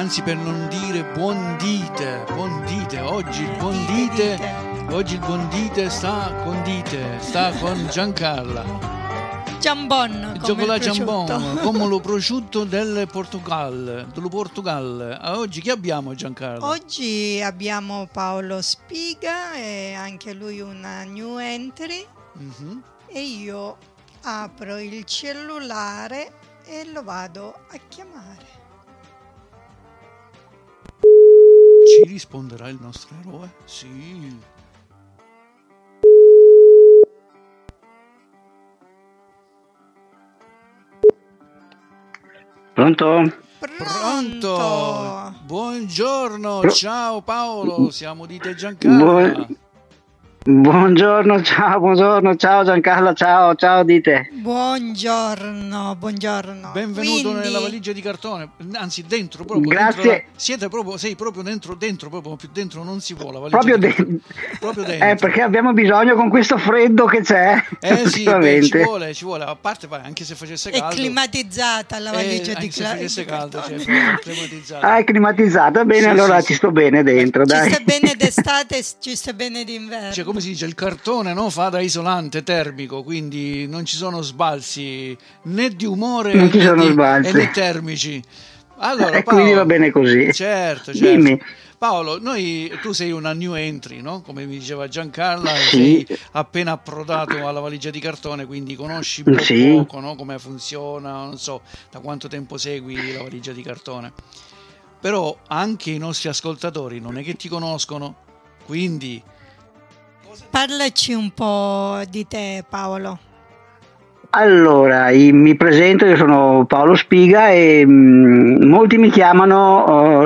anzi per non dire buon dite, oggi il buon dite sta con Giancarla. Jambon, il gioco da jambon, come lo prosciutto del Portogallo. Oggi chi abbiamo, Giancarlo? Oggi abbiamo Paolo Spiga e anche lui una new entry. E io apro il cellulare e lo vado a chiamare. Ci risponderà il nostro eroe? Sì. Pronto? Buongiorno, ciao Paolo, siamo di te Giancarlo. Buongiorno, ciao Giancarlo, ciao Dite. Buongiorno. Benvenuto nella valigia di cartone, anzi dentro proprio. Grazie. Sei proprio dentro, proprio più dentro non si può la valigia. Proprio dentro. Perché abbiamo bisogno con questo freddo che c'è. Sì, ci vuole, a parte anche se facesse caldo. È climatizzata la valigia di cartone. Anche se facesse caldo, climatizzata. È climatizzata, bene, sì, allora sì. Ci sto bene dentro, dai. Ci sta bene d'estate, ci sta bene d'inverno. Cioè, come si dice, il cartone fa da isolante termico, quindi non ci sono sbalzi né di umore né termici. Allora, Paolo, quindi va bene così. Certo. Dimmi. Paolo, tu sei una new entry, no? Come mi diceva Giancarla, sì. Sei appena approdato alla valigia di cartone, quindi conosci poco, no? Come funziona, non so da quanto tempo segui la valigia di cartone. Però anche i nostri ascoltatori non è che ti conoscono, quindi parlaci un po' di te, Paolo. Allora, mi presento, io sono Paolo Spiga e molti mi chiamano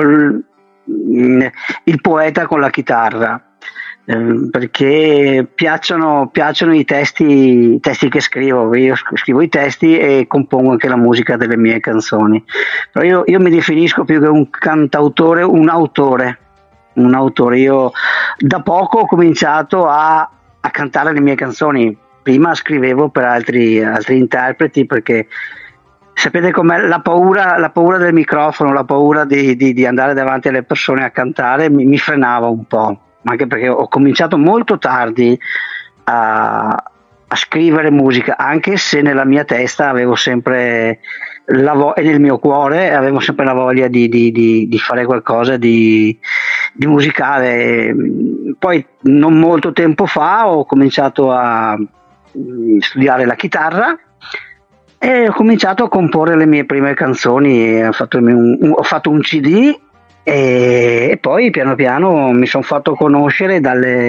il poeta con la chitarra, perché piacciono i testi che scrivo. Io scrivo i testi e compongo anche la musica delle mie canzoni. Però io mi definisco più che un cantautore, un autore. Io da poco ho cominciato a cantare le mie canzoni. Prima scrivevo per altri interpreti, perché sapete com'è la paura del microfono, la paura di andare davanti alle persone a cantare mi frenava un po', anche perché ho cominciato molto tardi a scrivere musica, anche se nella mia testa avevo sempre e nel mio cuore avevo sempre la voglia di fare qualcosa di musicale. Poi non molto tempo fa ho cominciato a studiare la chitarra e ho cominciato a comporre le mie prime canzoni. Ho fatto un CD e poi piano piano mi sono fatto conoscere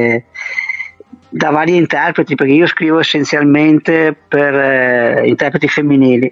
da vari interpreti, perché io scrivo essenzialmente per interpreti femminili,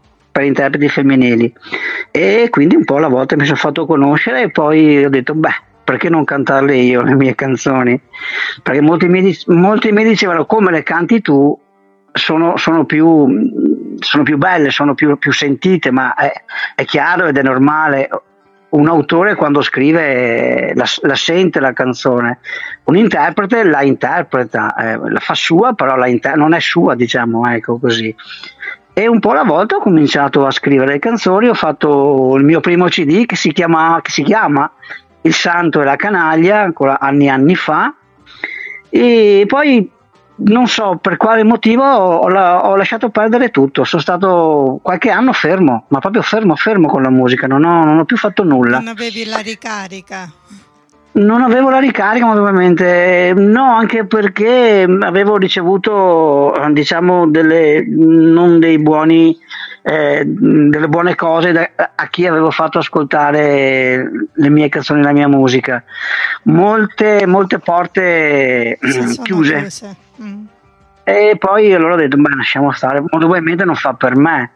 e quindi un po' alla volta mi sono fatto conoscere e poi ho detto perché non cantarle io le mie canzoni? Perché molti mi dicevano come le canti tu sono più belle, sono più sentite, ma è chiaro ed è normale. Un autore quando scrive la sente la canzone, un interprete la interpreta, la fa sua, però non è sua, diciamo, ecco così. E un po' alla volta ho cominciato a scrivere le canzoni, ho fatto il mio primo CD che si chiama Il Santo e la Canaglia, ancora anni fa, e poi non so per quale motivo ho lasciato perdere tutto. Sono stato qualche anno fermo, ma proprio fermo con la musica, non ho più fatto nulla. Non avevi la ricarica? Non avevo la ricarica, ovviamente no, anche perché avevo ricevuto, diciamo, non dei buoni, delle buone cose a chi avevo fatto ascoltare le mie canzoni, la mia musica. Molte porte chiuse. E poi allora ho detto lasciamo stare, ovviamente non fa per me.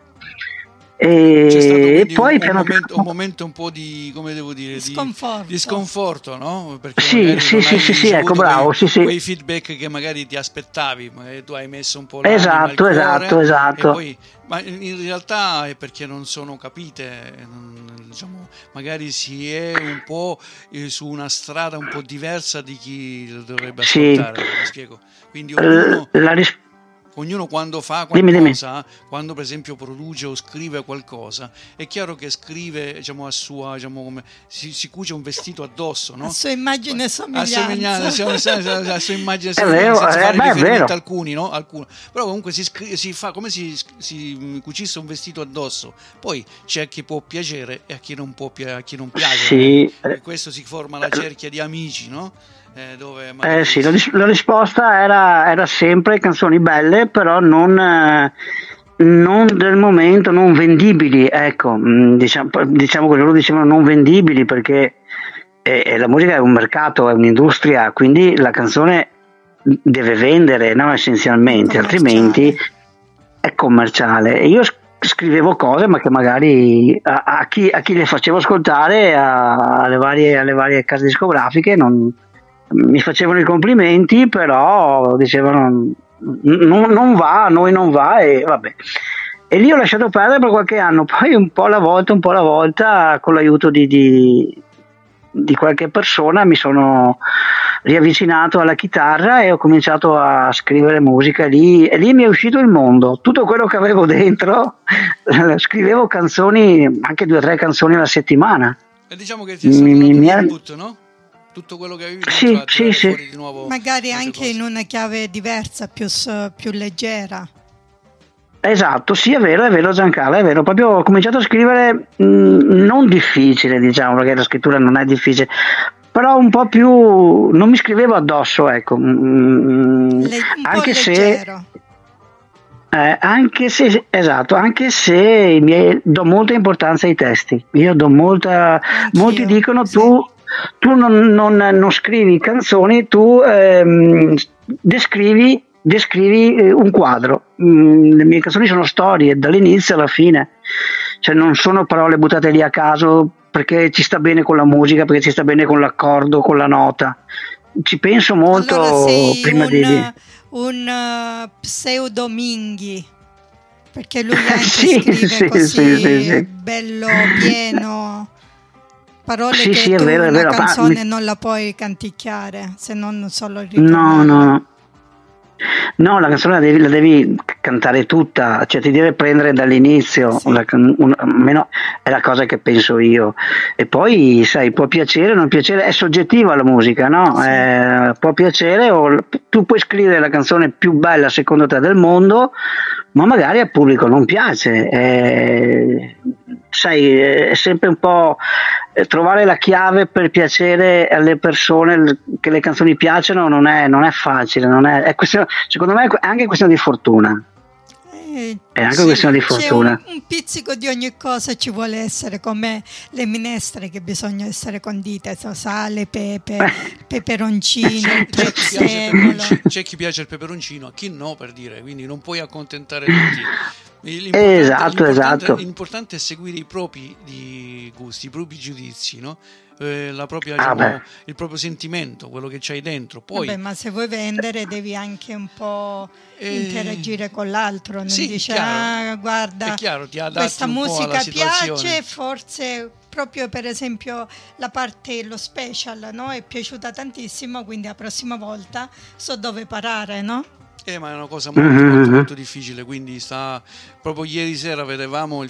E poi un momento un po' di, come devo dire, di sconforto, no? Perché sì, ecco, bravo, quei feedback che magari ti aspettavi, magari tu hai messo un po' esatto. E poi, ma in realtà è perché non sono capite, diciamo, magari si è un po' su una strada un po' diversa di chi lo dovrebbe ascoltare, mi spiego. Quindi ognuno ognuno quando fa qualcosa, quando per esempio produce o scrive qualcosa, è chiaro che scrive, diciamo, a sua, diciamo, come si cuce un vestito addosso, no? A sua immagine e somiglianza. A sua immagine e somiglianza, senza fare riferimento a alcuni, no? Però comunque si fa come si cucisse un vestito addosso. Poi c'è a chi può piacere e a chi non piace. Sì. E questo si forma la cerchia di amici, no? Dove sì, la risposta era sempre canzoni belle, però non del momento, non vendibili, ecco, diciamo che loro dicevano non vendibili perché la musica è un mercato, è un'industria, quindi la canzone deve vendere, no, essenzialmente, altrimenti è commerciale. E io scrivevo cose, ma che magari a chi le facevo ascoltare, alle varie case discografiche, non mi facevano i complimenti, però dicevano non va, a noi non va, e vabbè. E lì ho lasciato perdere per qualche anno, poi un po' alla volta con l'aiuto di qualche persona mi sono riavvicinato alla chitarra e ho cominciato a scrivere musica e lì mi è uscito il mondo, tutto quello che avevo dentro. Scrivevo canzoni, anche 2 o 3 canzoni alla settimana, e diciamo che ti è stato un input, no? Tutto quello che avevi sì. Fuori di nuovo, magari anche cose. In una chiave diversa, più leggera. Esatto, sì, è vero Giancarlo, è vero, proprio ho cominciato a scrivere non difficile, diciamo, perché la scrittura non è difficile, però un po' più, non mi scrivevo addosso, ecco, anche se esatto, anche se do molta importanza ai testi, io do molti dicono sì. Tu non scrivi canzoni, tu descrivi un quadro. Le mie canzoni sono storie dall'inizio alla fine, cioè non sono parole buttate lì a caso perché ci sta bene con la musica, perché ci sta bene con l'accordo, con la nota. Ci penso molto. Allora sei prima un pseudo Minghi, perché lui anche scrive così bello, pieno, parole che tu una canzone non la puoi canticchiare, se non solo il ritornello. No, la canzone la devi cantare tutta, cioè ti deve prendere dall'inizio, sì. Almeno è la cosa che penso io. E poi, sai, può piacere o non piacere, è soggettiva la musica, no? Sì. Può piacere, o tu puoi scrivere la canzone più bella secondo te del mondo, ma magari al pubblico non piace. Sai, è sempre un po' trovare la chiave per piacere alle persone, che le canzoni piacciono, non è facile, è questione, secondo me è anche questione di fortuna. È anche questione di fortuna. Un pizzico di ogni cosa ci vuole essere, come le minestre che bisogna essere condite, sale, pepe, peperoncino, prezzemolo. C'è chi piace il peperoncino, a chi no, per dire, quindi non puoi accontentare tutti. Esatto. L'importante è seguire i propri gusti, i propri giudizi, no? La propria, il proprio sentimento, quello che c'hai dentro. Poi, ma se vuoi vendere devi anche un po' interagire con l'altro, non dici guarda, è chiaro, ti adatti questa un musica po' alla piace, forse proprio per esempio la parte, lo special, no? È piaciuta tantissimo, quindi la prossima volta so dove parare, no? Ma è una cosa molto difficile, quindi proprio ieri sera vedevamo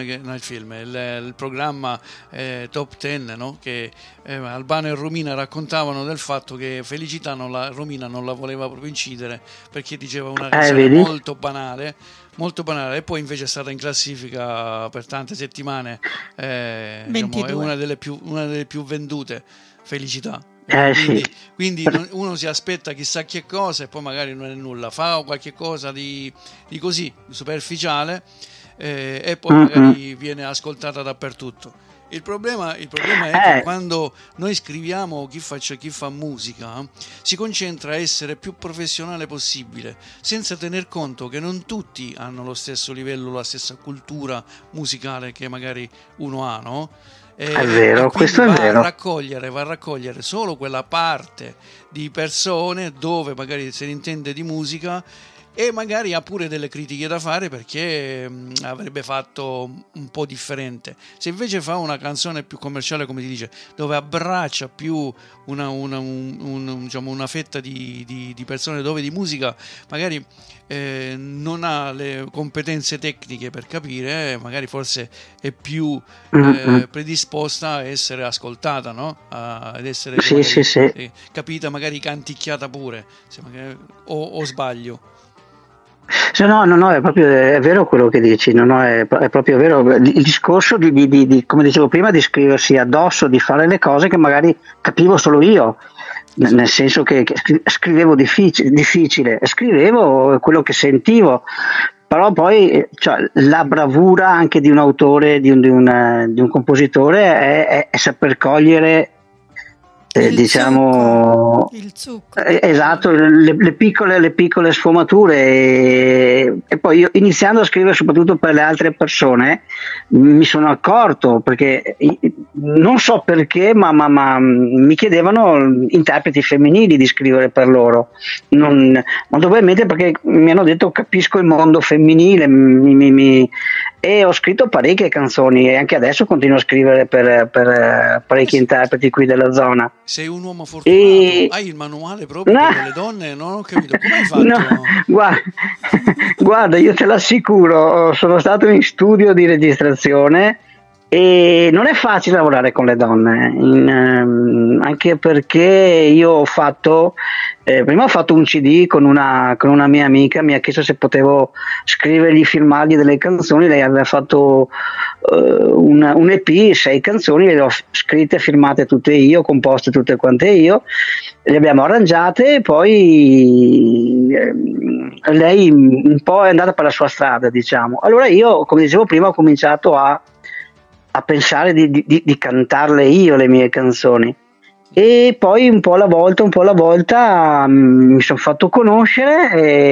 il programma Top 10, no? Che Albano e Romina raccontavano del fatto che Felicità Romina non la voleva proprio incidere perché diceva una canzone molto banale, e poi invece è stata in classifica per tante settimane, diciamo, è una delle più vendute, Felicità. Quindi uno si aspetta chissà che cosa e poi magari non è nulla, fa qualche cosa di così superficiale, e poi magari viene ascoltata dappertutto. Il problema è che quando noi scriviamo, chi fa musica si concentra a essere più professionale possibile, senza tener conto che non tutti hanno lo stesso livello, la stessa cultura musicale che magari uno ha, no? È vero, questo è vero. Va a raccogliere solo quella parte di persone dove magari se ne intende di musica e magari ha pure delle critiche da fare perché avrebbe fatto un po' differente. Se invece fa una canzone più commerciale, come ti dice, dove abbraccia più diciamo una fetta di persone, dove di musica magari non ha le competenze tecniche per capire, magari forse è più predisposta a essere ascoltata, no? Ad essere capita, magari canticchiata pure, se magari, o sbaglio. No, è vero quello che dici, è proprio vero. Il discorso come dicevo prima, di scriversi addosso, di fare le cose che magari capivo solo io, nel senso che scrivevo difficile, scrivevo quello che sentivo, però poi la bravura anche di un autore, di un compositore è saper cogliere il zucco. Esatto, le piccole sfumature, e poi io, iniziando a scrivere soprattutto per le altre persone, mi sono accorto, perché non so perché, ma mi chiedevano interpreti femminili di scrivere per loro, molto probabilmente perché mi hanno detto capisco il mondo femminile, e ho scritto parecchie canzoni, e anche adesso continuo a scrivere per parecchi interpreti qui della zona. Sei un uomo fortunato, hai il manuale proprio delle donne, non ho capito come hai fatto. Guarda, io te l'assicuro, sono stato in studio di registrazione e non è facile lavorare con le donne, anche perché io ho fatto prima ho fatto un CD con una mia amica, mi ha chiesto se potevo scrivergli, firmargli delle canzoni. Lei aveva fatto un EP, 6 canzoni, le ho scritte e firmate tutte io, composte tutte quante io, le abbiamo arrangiate, e poi lei un po' è andata per la sua strada, diciamo. Allora io, come dicevo prima, ho cominciato a pensare di cantarle io le mie canzoni, e poi un po' alla volta mi sono fatto conoscere,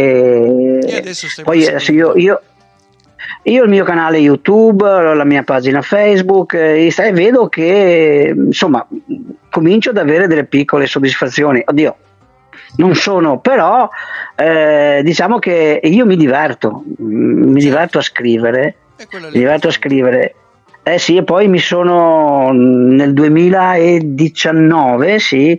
e adesso poi io il mio canale YouTube, la mia pagina Facebook, e vedo che insomma comincio ad avere delle piccole soddisfazioni. Oddio, non sono, però diciamo che io mi diverto a scrivere, sì, e poi nel 2019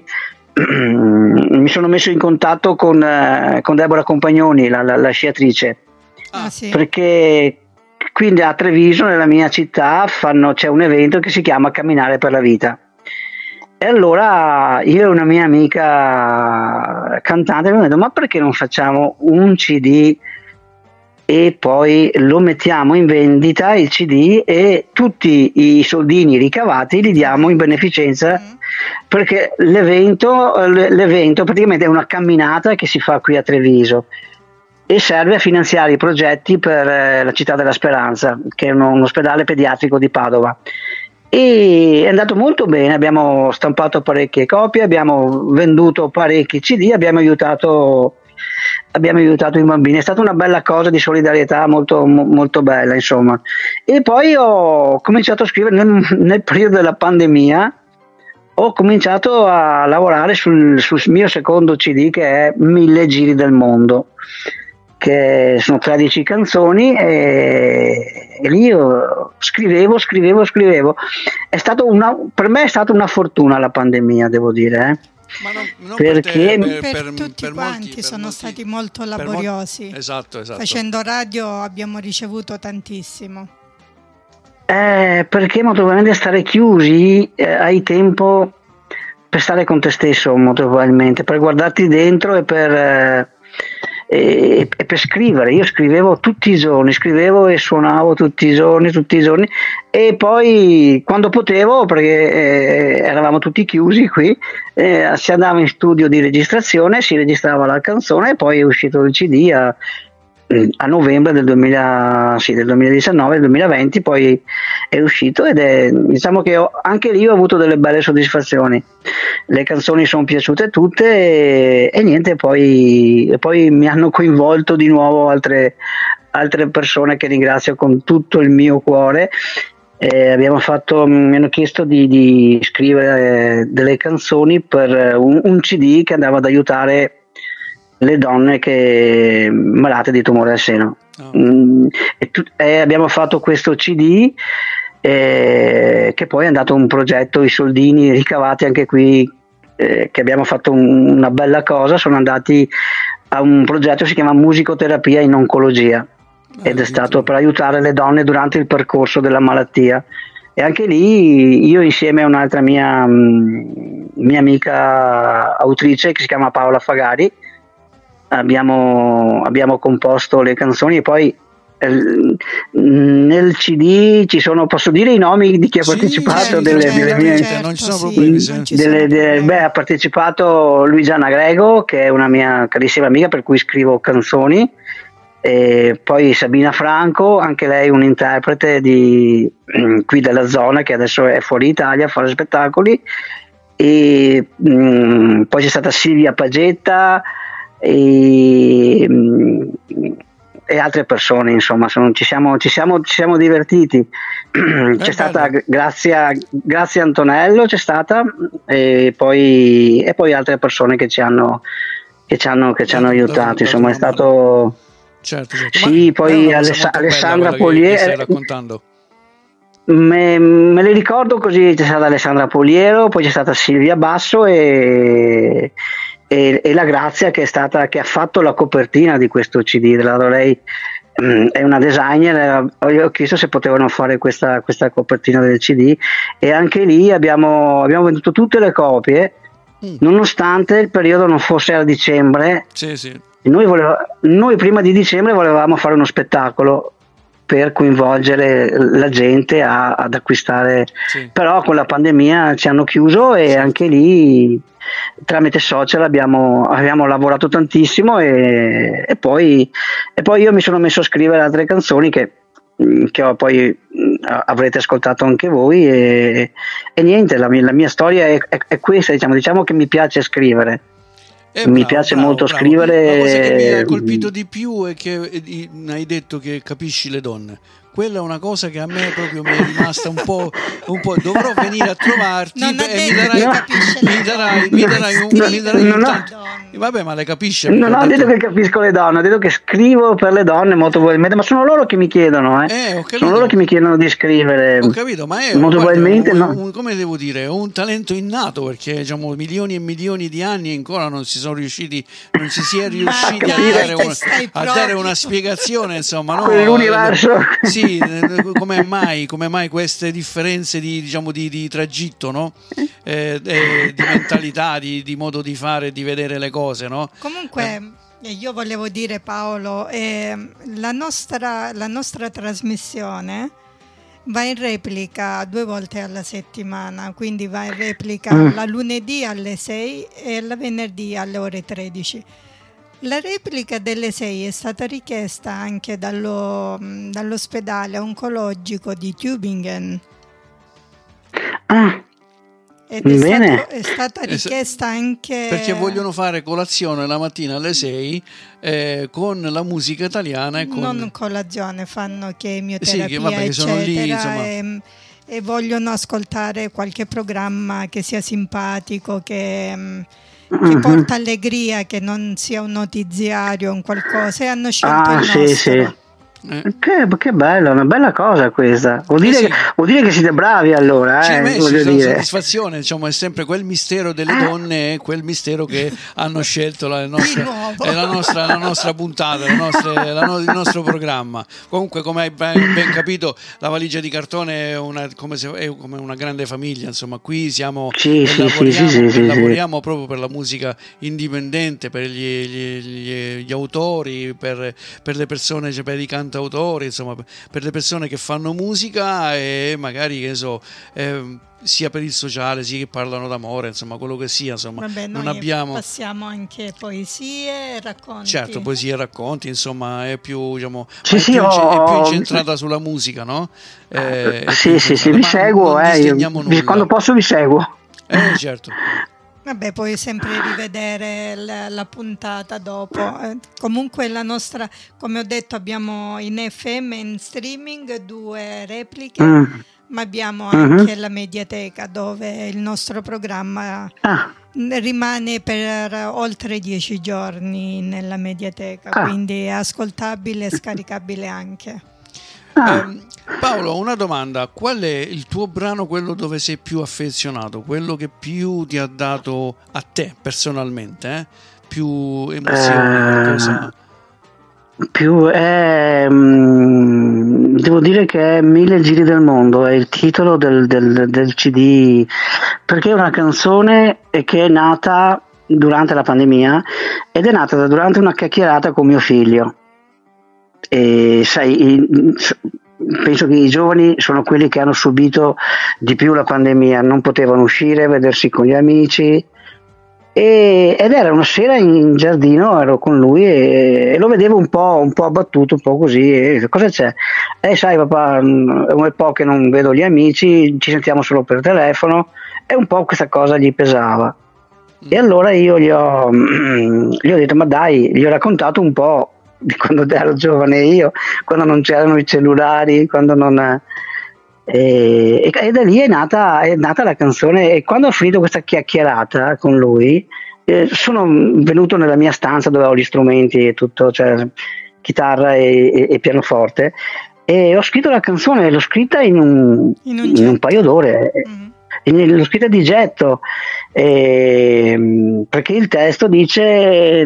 mi sono messo in contatto con Deborah Compagnoni, la sciatrice, sì. Perché quindi a Treviso, nella mia città, c'è un evento che si chiama Camminare per la Vita, e allora io e una mia amica cantante mi hanno detto: ma perché non facciamo un CD e poi lo mettiamo in vendita, il CD, e tutti i soldini ricavati li diamo in beneficenza, perché l'evento praticamente è una camminata che si fa qui a Treviso e serve a finanziare i progetti per la Città della Speranza, che è un ospedale pediatrico di Padova. E è andato molto bene, abbiamo stampato parecchie copie, abbiamo venduto parecchi CD, abbiamo aiutato i bambini. È stata una bella cosa di solidarietà, molto, molto bella, insomma. E poi ho cominciato a scrivere nel periodo della pandemia, ho cominciato a lavorare sul mio secondo CD, che è 1000 giri del mondo, che sono 13 canzoni, e lì io scrivevo. Per me è stata una fortuna la pandemia, devo dire, Ma non perché per tutti quanti sono stati molto laboriosi. Esatto. Facendo radio abbiamo ricevuto tantissimo. Perché molto probabilmente stare chiusi hai tempo per stare con te stesso, molto probabilmente, per guardarti dentro e per scrivere. Io scrivevo tutti i giorni, scrivevo e suonavo tutti i giorni, e poi quando potevo, perché eravamo tutti chiusi qui, si andava in studio di registrazione, si registrava la canzone, e poi è uscito il CD a novembre del 2019, 2020, poi è uscito, diciamo che anche lì ho avuto delle belle soddisfazioni. Le canzoni sono piaciute tutte, e niente, poi mi hanno coinvolto di nuovo altre persone che ringrazio con tutto il mio cuore. Mi hanno chiesto di scrivere delle canzoni per un CD che andava ad aiutare le donne malate di tumore al seno. Abbiamo fatto questo CD che poi è andato un progetto, i soldini ricavati anche qui, che abbiamo fatto una bella cosa, sono andati a un progetto che si chiama Musicoterapia in Oncologia, ed è stato per aiutare le donne durante il percorso della malattia. E anche lì io, insieme a un'altra mia amica autrice che si chiama Paola Fagari, abbiamo composto le canzoni, e poi nel CD ci sono, posso dire i nomi di chi ha partecipato? Non ci sono problemi. Ha partecipato Luigiana Grego, che è una mia carissima amica, per cui scrivo canzoni, e poi Sabina Franco, anche lei un interprete qui della zona, che adesso è fuori Italia a fare spettacoli, e poi c'è stata Silvia Pagetta e altre persone, insomma, ci siamo divertiti. C'è stata Grazia Antonello, c'è stata, e poi altre persone che ci hanno aiutato, insomma, è stato certo. Sì, poi Alessandra Poliero, raccontando. Me le ricordo così: c'è stata Alessandra Poliero, poi c'è stata Silvia Basso e la Grazia, che ha fatto la copertina di questo CD. Lei è una designer, ho chiesto se potevano fare questa copertina del CD, e anche lì abbiamo venduto tutte le copie, nonostante il periodo non fosse a dicembre. Sì. Noi prima di dicembre volevamo fare uno spettacolo per coinvolgere la gente ad acquistare, però con la pandemia ci hanno chiuso, e anche lì tramite social abbiamo lavorato tantissimo, e poi io mi sono messo a scrivere altre canzoni che poi avrete ascoltato anche voi, e niente, la mia storia è questa, diciamo che mi piace scrivere. Mi piace molto scrivere. La cosa che mi ha colpito di più è che hai detto che capisci le donne. Quella è una cosa che a me proprio mi è rimasta un po'. Dovrò venire a trovarti mi darai un tanto. Vabbè, ma le capisce? Non ho detto che capisco le donne, ho detto che scrivo per le donne molto probabilmente, ma sono loro che mi chiedono, sono loro che mi chiedono di scrivere. Ho capito, ma è molto probabilmente come devo dire, è un talento innato, perché diciamo milioni e milioni di anni ancora non si è riusciti a dare una spiegazione, insomma, no? Quell'universo. Sì, come mai queste differenze di tragitto, no? Di mentalità, di modo di fare e di vedere le cose, no? Comunque io volevo dire, Paolo, la nostra trasmissione va in replica 2 volte alla settimana, quindi va in replica la lunedì alle 6 e la venerdì alle ore 13. La replica delle 6 è stata richiesta anche dall'ospedale oncologico di Tübingen. Ed è stata richiesta anche perché vogliono fare colazione la mattina alle 6 con la musica italiana non colazione, fanno chemioterapia, che sono lì, e vogliono ascoltare qualche programma che sia simpatico, che porta allegria, che non sia un notiziario, un qualcosa, e hanno scelto il nostro. Sì. Che bello, una bella cosa questa. Vuol dire che siete bravi, allora. Soddisfazione, diciamo, è sempre quel mistero delle donne, quel mistero che hanno scelto la nostra puntata, il nostro programma. Comunque, come hai ben capito, la Valigia di Cartone è come una grande famiglia, insomma. Qui siamo lavoriamo proprio per la musica indipendente, per gli autori, per le persone, per i cantautori, insomma, per le persone che fanno musica, e magari sia per il sociale, sia che parlano d'amore, insomma, quello che sia, insomma. Vabbè, noi passiamo anche poesie e racconti. Certo, poesie e racconti, insomma, è più, diciamo, è più incentrata sulla musica, no? Vi seguo, quando posso vi seguo. Certo. Vabbè, puoi sempre rivedere la puntata dopo. Comunque la nostra, come ho detto, abbiamo in FM e in streaming 2 repliche, ma abbiamo anche la Mediateca, dove il nostro programma rimane per oltre 10 giorni nella Mediateca, quindi è ascoltabile e scaricabile anche. Paolo, una domanda: qual è il tuo brano, quello dove sei più affezionato, quello che più ti ha dato a te personalmente, più emozioni, qualcosa? Devo dire che è Mille giri del mondo, è il titolo del CD, perché è una canzone che è nata durante la pandemia ed è nata durante una chiacchierata con mio figlio. E sai, penso che i giovani sono quelli che hanno subito di più la pandemia, non potevano uscire, vedersi con gli amici, ed era una sera in giardino, ero con lui e lo vedevo un po' abbattuto, un po' così, e cosa c'è? Sai papà, è un po' che non vedo gli amici, ci sentiamo solo per telefono, e un po' questa cosa gli pesava. E allora io gli ho detto, ma dai, gli ho raccontato un po' di quando ero giovane io, quando non c'erano i cellulari, quando non... E da lì è nata la canzone, e quando ho finito questa chiacchierata con lui sono venuto nella mia stanza dove ho gli strumenti e tutto, cioè chitarra e pianoforte, e ho scritto la canzone, l'ho scritta in un paio d'ore. L'ho scritta di getto, perché il testo dice...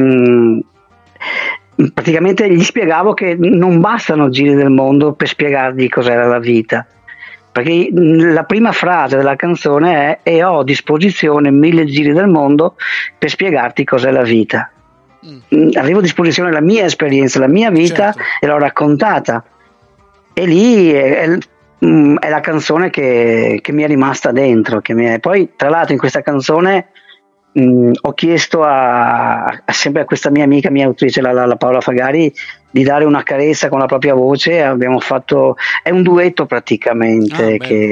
praticamente gli spiegavo che non bastano giri del mondo per spiegargli cos'era la vita, perché la prima frase della canzone è: e ho a disposizione 1000 giri del mondo per spiegarti cos'è la vita. Avevo a disposizione la mia esperienza, la mia vita, certo, e l'ho raccontata, e lì è la canzone che mi è rimasta dentro, poi tra l'altro in questa canzone ho chiesto sempre a questa mia amica, mia autrice, la Paola Fagari, di dare una carezza con la propria voce. Abbiamo fatto, è un duetto praticamente,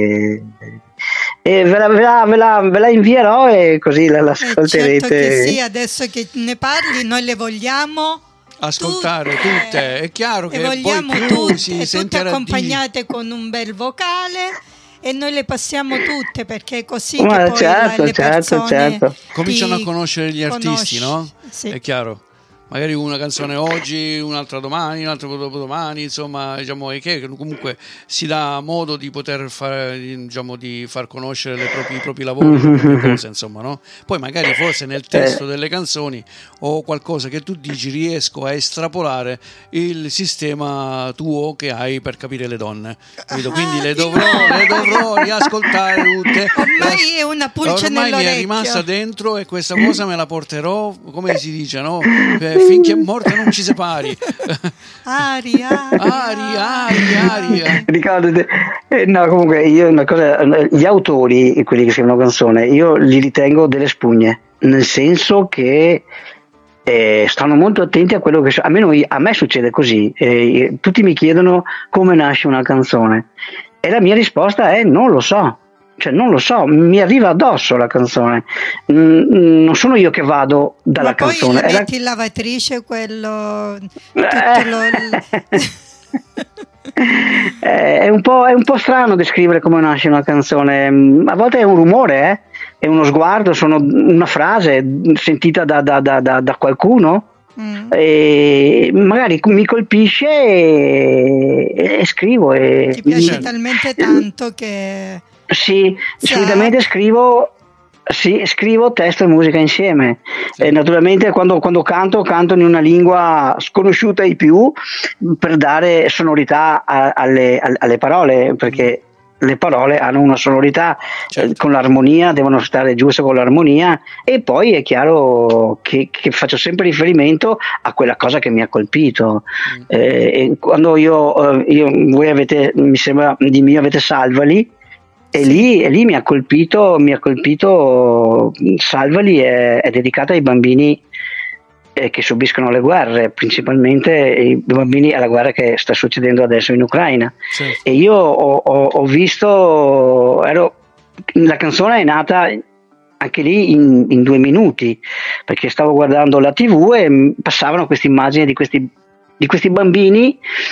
e ve la invierò, e così l'ascolterete. Certo che sì, adesso che ne parli noi le vogliamo ascoltare tutte, è chiaro che vogliamo poi tutte accompagnate con un bel vocale, e noi le passiamo tutte, perché è così che poi le persone cominciano a conoscere gli artisti, no? Sì. È chiaro. Magari una canzone oggi, un'altra domani, un'altra dopodomani, insomma, diciamo, e che comunque si dà modo di poter di far conoscere i propri lavori, le proprie cose, insomma, no? Poi magari forse nel testo delle canzoni o qualcosa che tu dici riesco a estrapolare il sistema tuo che hai per capire le donne, capito? Quindi le dovrò riascoltare tutte. Ormai è una pulce nell'orecchio. Ormai mi è rimasta dentro, e questa cosa me la porterò, come si dice, no? Finché è morta non ci separi. Aria. Ricordate, no, comunque io una cosa, gli autori, quelli che scrivono canzone, io li ritengo delle spugne, nel senso che stanno molto attenti a quello che a me succede così. Tutti mi chiedono come nasce una canzone, e la mia risposta è non lo so. Cioè non lo so, mi arriva addosso la canzone, non sono io che vado dalla canzone. Poi metti in lavatrice quello è un po' strano descrivere come nasce una canzone. A volte è un rumore, è uno sguardo, sono una frase sentita da qualcuno, e magari mi colpisce e scrivo. Ti piace talmente tanto che... Sì, solitamente scrivo testo e musica insieme. E naturalmente quando canto in una lingua sconosciuta ai più, per dare sonorità alle parole, perché le parole hanno una sonorità, certo, con l'armonia, devono stare giusto con l'armonia, e poi è chiaro che faccio sempre riferimento a quella cosa che mi ha colpito. E quando voi avete, mi sembra di mio, avete Salvali, e lì mi ha colpito. Salvali è dedicata ai bambini che subiscono le guerre, principalmente i bambini alla guerra che sta succedendo adesso in Ucraina. Sì. E io ho visto, la canzone è nata anche lì in 2 minuti, perché stavo guardando la TV e passavano queste immagini di questi bambini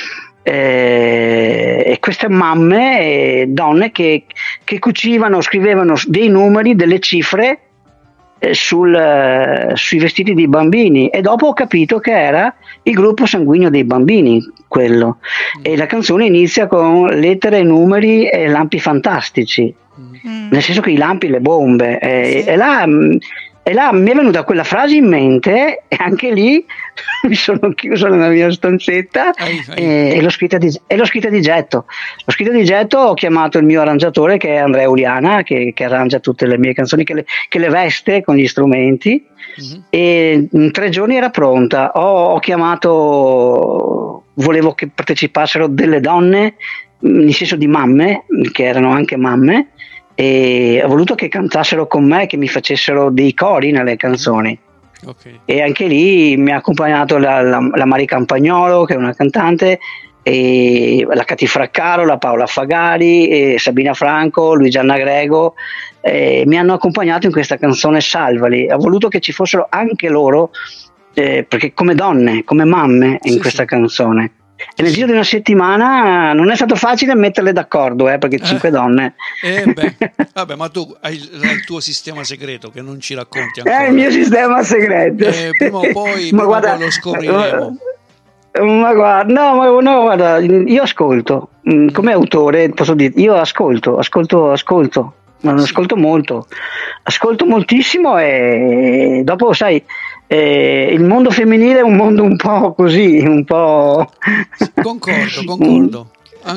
e queste mamme, donne che cucivano, scrivevano dei numeri, delle cifre sui vestiti dei bambini, e dopo ho capito che era il gruppo sanguigno dei bambini quello, e la canzone inizia con lettere, numeri e lampi fantastici, nel senso che i lampi, le bombe, e là mi è venuta quella frase in mente, e anche lì mi sono chiuso nella mia stanzetta e l'ho scritta di getto. L'ho scritta di getto, ho chiamato il mio arrangiatore, che è Andrea Uliana, che arrangia tutte le mie canzoni, che le veste con gli strumenti, e in 3 giorni era pronta. Ho chiamato, volevo che partecipassero delle donne, nel senso di mamme, che erano anche mamme, e ho voluto che cantassero con me, che mi facessero dei cori nelle canzoni. Okay. E anche lì mi ha accompagnato la Mari Campagnolo, che è una cantante, e la Cati Fraccaro, la Paola Fagari, e Sabina Franco, Luigianna Grego, mi hanno accompagnato in questa canzone Salvali. Ho voluto che ci fossero anche loro, perché come donne, come mamme in questa canzone. E nel giro di una settimana non è stato facile metterle d'accordo, perché 5 donne. Vabbè, ma tu hai il tuo sistema segreto che non ci racconti ancora. È il mio sistema segreto. Prima o poi lo scopriremo. Ma guarda, io ascolto, come autore posso dire, io ascolto, ma non ascolto molto, ascolto moltissimo, e dopo sai, il mondo femminile è un mondo un po' così, un po'... Concordo.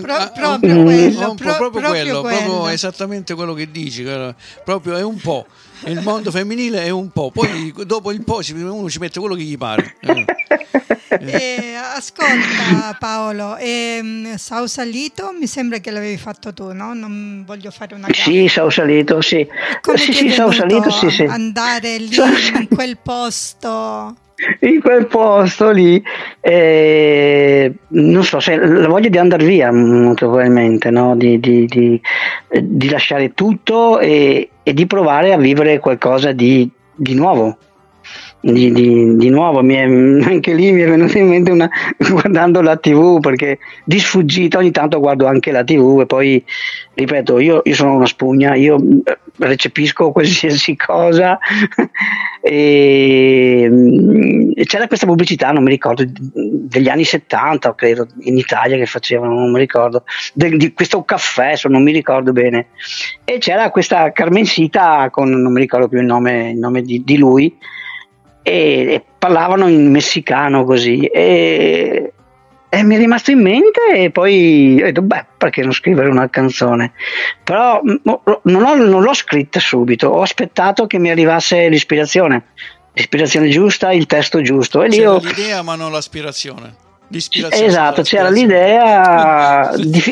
Proprio esattamente quello che dici, proprio è un po'. Il mondo femminile è un po', poi dopo il po' uno ci mette quello che gli pare. Ascolta Paolo, Sausalito mi sembra che l'avevi fatto tu, no? Non voglio fare una gaffa. Sì, Sausalito, sì. Come sì, Sausalito, sì. Andare lì in quel posto? In quel posto lì, non so, se la voglia di andare via, molto probabilmente, no? Di lasciare tutto e di provare a vivere qualcosa di nuovo. Di nuovo, anche lì mi è venuta in mente guardando la TV, perché di sfuggita ogni tanto guardo anche la TV, e poi ripeto, io sono una spugna, io recepisco qualsiasi cosa e c'era questa pubblicità, non mi ricordo, degli anni 70 credo, in Italia, che facevano, non mi ricordo, di questo caffè, non mi ricordo bene, e c'era questa Carmencita con, non mi ricordo più il nome di lui, e parlavano in messicano così, e mi è rimasto in mente, e poi ho detto perché non scrivere una canzone, però non l'ho scritta subito, ho aspettato che mi arrivasse l'ispirazione giusta, il testo giusto, e c'era l'idea ma non l'aspirazione. Esatto, c'era l'idea.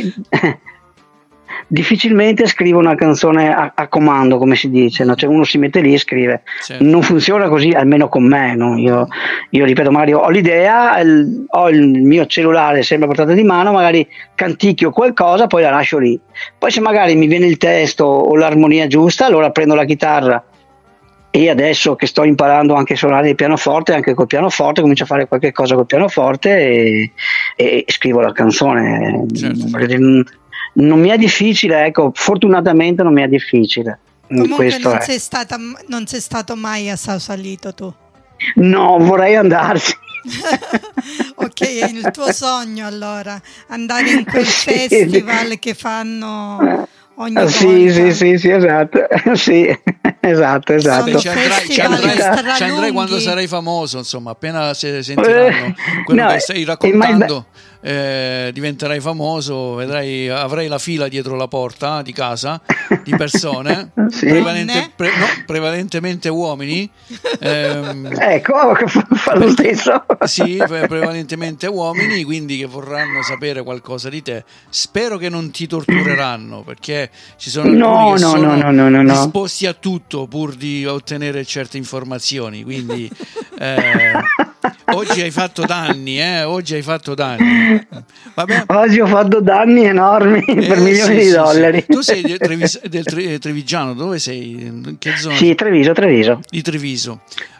Difficilmente scrivo una canzone a comando, come si dice, no? Cioè uno si mette lì e scrive, certo. Non funziona così, almeno con me, no? Io ripeto, magari ho l'idea, ho il mio cellulare sempre a portata di mano, magari canticchio qualcosa, poi la lascio lì, poi se magari mi viene il testo o l'armonia giusta, allora prendo la chitarra, e adesso che sto imparando anche a suonare il pianoforte, anche col pianoforte comincio a fare qualche cosa col pianoforte e scrivo la canzone, certo. Non mi è difficile, ecco, fortunatamente non mi è difficile. Comunque non sei stato mai a Sausalito tu? No, vorrei andarci. Ok, è il tuo sogno allora, andare in quel festival che fanno ogni volta. Sì, esatto. Sì, esatto. Ci andrai quando sarai famoso, insomma, appena sentiranno quello che stai raccontando. Diventerai famoso, vedrai, avrai la fila dietro la porta di casa di persone, sì. Prevalentemente uomini, ecco, fa lo stesso. Sì, prevalentemente uomini, quindi che vorranno sapere qualcosa di te. Spero che non ti tortureranno, perché ci sono alcuni che sono disposti a tutto pur di ottenere certe informazioni, quindi Oggi hai fatto danni, Oggi hai fatto danni. Vabbè. Oggi ho fatto danni enormi per milioni di dollari. Sì. Tu sei del Trevigiano, dove sei? In che zona? Sì, Treviso. Di Treviso.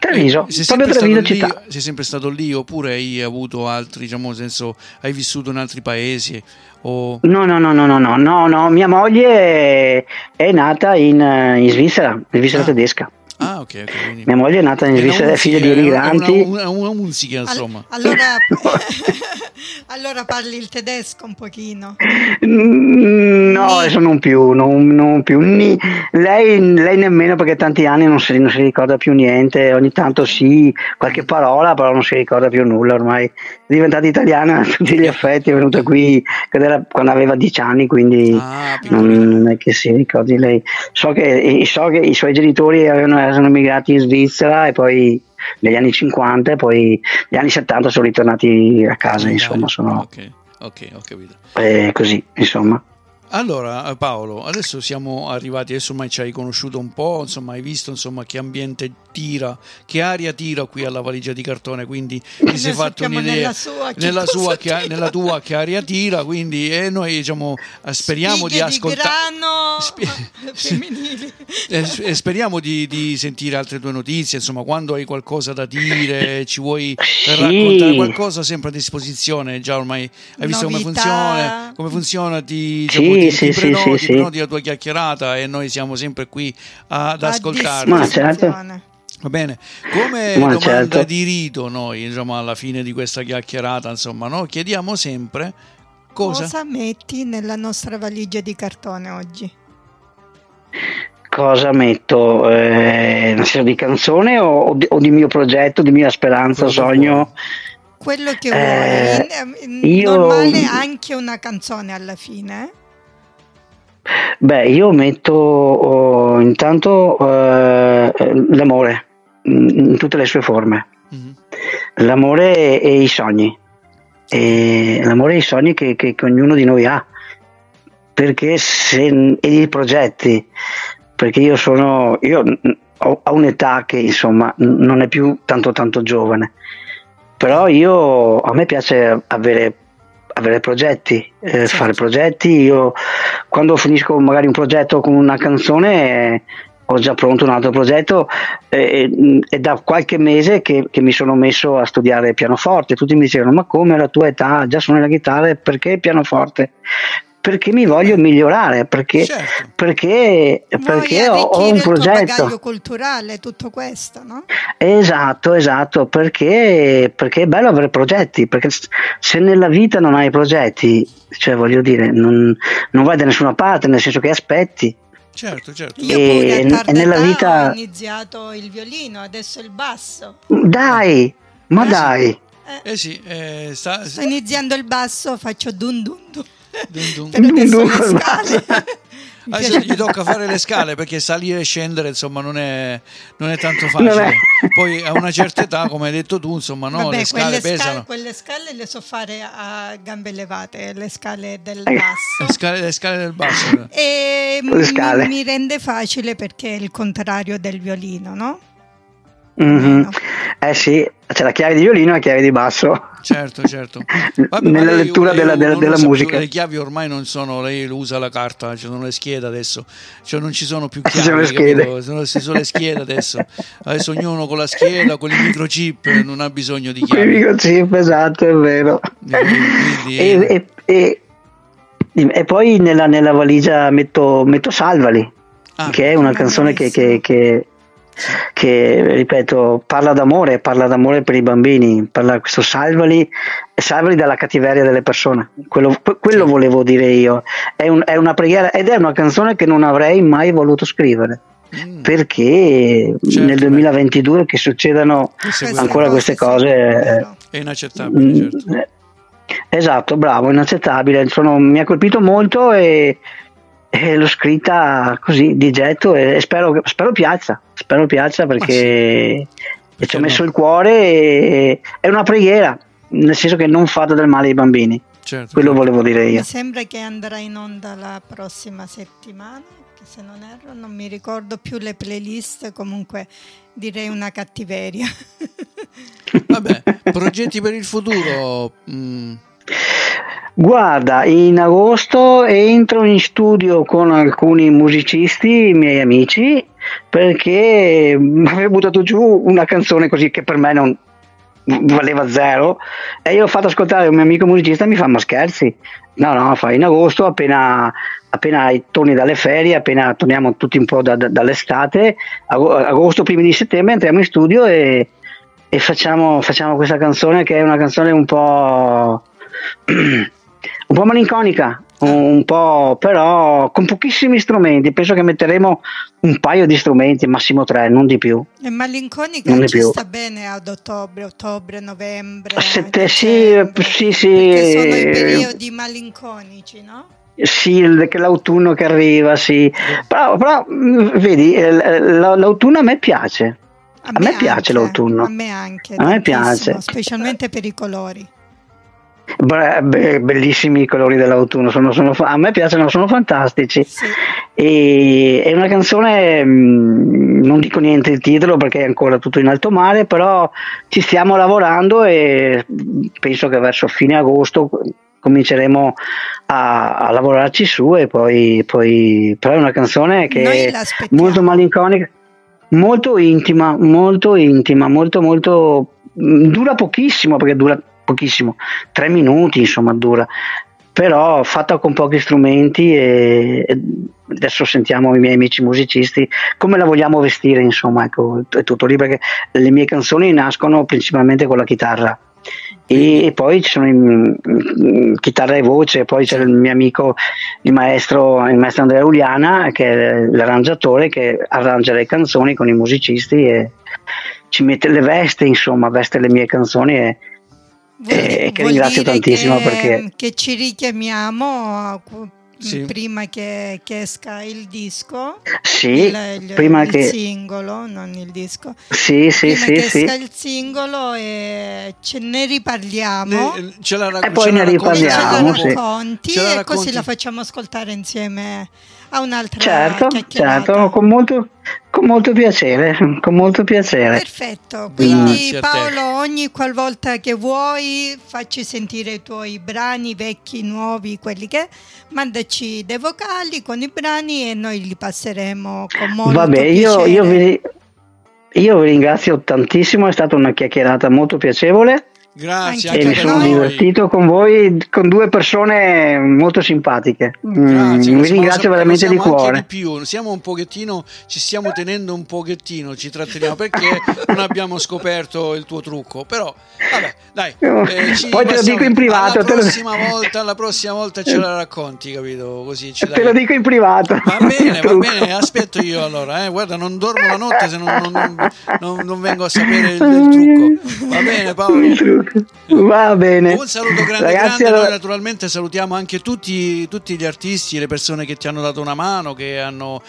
Sei sempre stato lì oppure hai avuto altri, diciamo, nel senso, hai vissuto in altri paesi? O... No, mia moglie è nata in Svizzera tedesca. Ah, ok. Quindi... Mia moglie è nata in Svizzera, è figlia di emigranti. Una musica, insomma. Allora parli il tedesco un pochino? No, adesso non più. Lei nemmeno, perché tanti anni non si ricorda più niente. Ogni tanto sì, qualche parola, però non si ricorda più nulla ormai. È diventata italiana a tutti gli effetti, è venuta qui quando aveva 10 anni, quindi non è che si ricordi lei. So che i suoi genitori sono emigrati in Svizzera e poi negli anni 50 e poi negli anni 70 sono ritornati a casa, insomma, ok, ho capito. Così, insomma. Allora Paolo, adesso siamo arrivati, adesso ormai ci hai conosciuto un po', insomma hai visto insomma che ambiente tira, che aria tira qui alla Valigia di Cartone, quindi ti sei fatto un'idea nella tua che aria tira, quindi noi diciamo speriamo di ascoltare femminili. Speriamo di sentire altre tue notizie, insomma quando hai qualcosa da dire, ci vuoi raccontare qualcosa, sempre a disposizione, già ormai hai visto come funziona ti prenoti la tua chiacchierata e noi siamo sempre qui ad ascoltarti. Ma certo. Va bene, come domanda di rito noi, insomma, alla fine di questa chiacchierata, insomma, no? Chiediamo sempre cosa metti nella nostra valigia di cartone oggi? Cosa metto? Una serie di canzone o di mio progetto, di mia speranza, sogno? Quello che vuoi. Normale anche una canzone alla fine? Beh, io metto intanto l'amore in tutte le sue forme, l'amore e i sogni, l'amore e i sogni che ognuno di noi ha, perché e i progetti, perché io ho un'età che insomma non è più tanto giovane, però a me piace avere progetti, fare progetti. Io quando finisco magari un progetto con una canzone ho già pronto un altro progetto, e da qualche mese che mi sono messo a studiare pianoforte. Tutti mi dicevano: ma come alla tua età già suoni la chitarra, perché il pianoforte? Perché mi voglio migliorare, perché ho un progetto. Il tuo bagaglio culturale, tutto questo, no? Esatto, perché è bello avere progetti, perché se nella vita non hai progetti, cioè voglio dire, non vai da nessuna parte, nel senso che aspetti. Certo. Io pure a tarda nella vita ho iniziato il violino, adesso il basso. Dai. Sto iniziando il basso, faccio dun dun dun. Però adesso le scale. Adesso gli tocca fare le scale, perché salire e scendere insomma non è tanto facile. Poi a una certa età, come hai detto tu, insomma, no, le scale pesano. Quelle scale le so fare a gambe levate, le scale del basso. Le scale del basso. E mi rende facile, perché è il contrario del violino, no? Mm-hmm. Sì, c'è la chiave di violino e la chiave di basso. Certo. Vabbè, nella lettura della musica. Le chiavi ormai non sono, lei usa la carta, ci sono le schede adesso, cioè non ci sono più chiavi, sono le schede adesso ognuno con la scheda, con il microchip, non ha bisogno di chiavi. Il microchip, esatto, è vero. Quindi... E poi nella valigia metto Salvali, che è una canzone che ripeto, parla d'amore per i bambini, parla questo salvali dalla cattiveria delle persone. Quello volevo dire io. È una preghiera, ed è una canzone che non avrei mai voluto scrivere, perché nel 2022 che succedano ancora queste cose è inaccettabile. Certo. Esatto, bravo, inaccettabile. Mi ha colpito molto e l'ho scritta così di getto, e spero piaccia, perché ci ho messo il cuore, e è una preghiera, nel senso che non fate del male ai bambini. Certo. Quello volevo dire io. Mi sembra che andrà in onda la prossima settimana, che se non erro, non mi ricordo più le playlist, comunque direi una cattiveria. Vabbè, progetti per il futuro? Guarda, in agosto entro in studio con alcuni musicisti, miei amici, perché avevo buttato giù una canzone così che per me non valeva zero, e io ho fatto ascoltare a un mio amico musicista e mi fa: ma scherzi? No, fa in agosto, appena torni dalle ferie, appena torniamo tutti un po' dall'estate, agosto, primi di settembre, entriamo in studio e facciamo questa canzone, che è una canzone un po' malinconica, un po', però con pochissimi strumenti. Penso che metteremo un paio di strumenti, massimo 3, non di più. E malinconica ci sta bene ad ottobre, novembre, sì, perché sono i periodi malinconici, no? Sì, l'autunno che arriva, sì. Però vedi, l'autunno a me piace. A me piace l'autunno. A me anche. A me piace. Specialmente per i colori. Bellissimi i colori dell'autunno, a me piacciono, sono fantastici. Sì. E è una canzone, non dico niente il titolo perché è ancora tutto in alto mare, però ci stiamo lavorando e penso che verso fine agosto cominceremo a lavorarci su, e poi però è una canzone che è molto malinconica, molto intima, molto dura pochissimo, perché dura pochissimo, 3 minuti insomma dura, però fatta con pochi strumenti, e adesso sentiamo i miei amici musicisti come la vogliamo vestire, insomma, ecco, è tutto lì, perché le mie canzoni nascono principalmente con la chitarra e poi ci sono chitarra e voce, poi c'è il mio amico il maestro Andrea Uliana, che è l'arrangiatore, che arrangia le canzoni con i musicisti e ci mette le veste le mie canzoni, che ringrazio tantissimo, perché ci richiamiamo prima che esca il disco, prima il che singolo, non il disco, esca il singolo, e ce ne riparliamo, e poi ne riparliamo, e così la facciamo ascoltare insieme a un'altra certo, con molto piacere. Perfetto, quindi Paolo, ogni qualvolta che vuoi facci sentire i tuoi brani, vecchi, nuovi, quelli che mandaci dei vocali con i brani e noi li passeremo con molto piacere. Io vi ringrazio tantissimo, è stata una chiacchierata molto piacevole. Grazie, e mi sono divertito con voi, con due persone molto simpatiche. Grazie, vi ringrazio veramente di cuore. Di più. Siamo un pochettino, ci stiamo tenendo un pochettino, ci tratteniamo perché non abbiamo scoperto il tuo trucco, però vabbè, dai, poi te lo dico in privato. La prossima volta ce la racconti, capito? Così te lo dico in privato. Va bene, aspetto io allora, guarda, non dormo la notte se non vengo a sapere il trucco. Va bene, Paolo? Va bene, un saluto grande. Noi naturalmente salutiamo anche tutti gli artisti, le persone che ti hanno dato una mano, che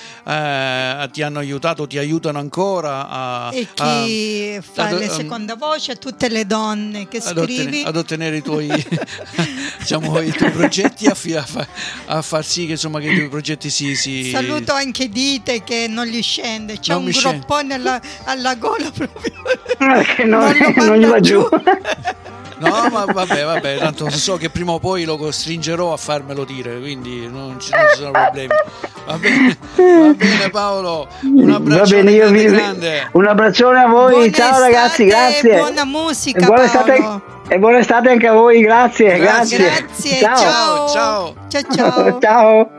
ti hanno aiutato, ti aiutano ancora e chi fa le seconda voce, tutte le donne che scrivi ad ottenere i tuoi diciamo i tuoi progetti, a far sì che insomma che i tuoi progetti si saluto anche Dite, che non gli scende, c'è un groppone alla gola proprio che non gli va giù. No, ma vabbè, tanto so che prima o poi lo costringerò a farmelo dire, quindi non ci sono problemi. Va bene Paolo, un abbraccione grande. Un abbraccione a voi, buona ciao estate, ragazzi, grazie. Buona musica, Paolo. E buona estate anche a voi, grazie. Grazie. Ciao. Ciao. Ciao.